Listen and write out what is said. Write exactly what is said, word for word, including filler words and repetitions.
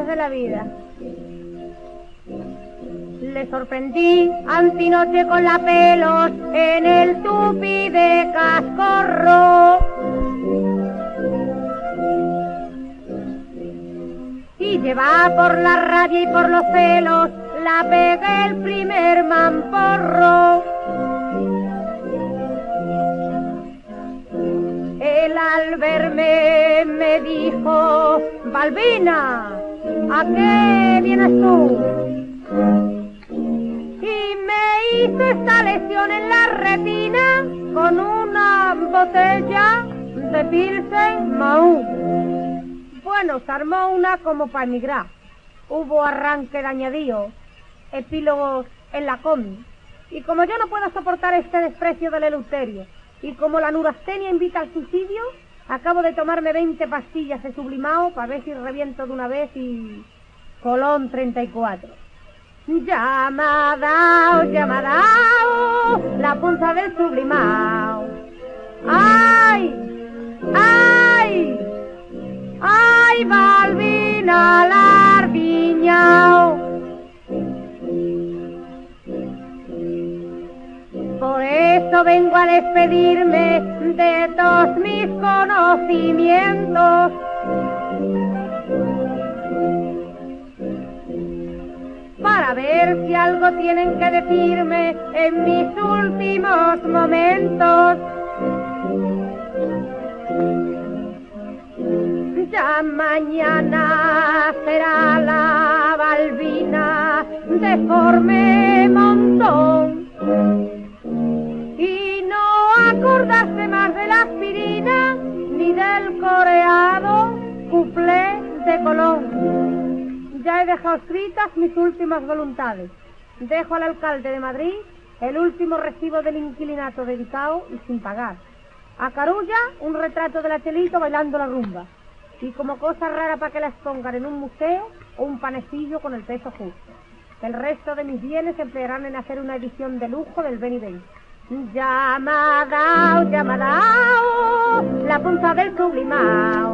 de la vida. Le sorprendí antinoche con la pelos en el tupi de Cascorro. Y lleva por la rabia y por los celos, la pegué el primer mamporro. Él al verme me dijo: Balbina, ¿a qué vienes tú? Y me hizo esta lesión en la retina con una botella de Pilsen Mahou. Bueno, se armó una como para emigrar. Hubo arranque de añadido, epílogos en la comi. Y como yo no puedo soportar este desprecio del eleuterio, y como la neurastenia invita al suicidio, acabo de tomarme veinte pastillas de sublimado para ver si reviento de una vez y... Colón treinta y cuatro. Ya me ha dao, ya me ha dao la punta del sublimado. ¡Ay! ¡Ay! ¡Ay, Balbina, larviñao! Por eso vengo a despedirme de todos mis conocimientos. Para ver si algo tienen que decirme en mis últimos momentos. Ya mañana será la Balbina deforme montón. Y no acordarse más de la aspirina ni del coreado cuplé de Colón. Ya he dejado escritas mis últimas voluntades. Dejo al alcalde de Madrid el último recibo del inquilinato dedicado y sin pagar. A Carulla un retrato de la Chelito bailando la rumba. Y como cosa rara para que la expongan en un museo, o un panecillo con el peso justo. El resto de mis bienes se emplearán en hacer una edición de lujo del Beni Beni. Ya me ha dao, ya me ha dao la punta del sublimao.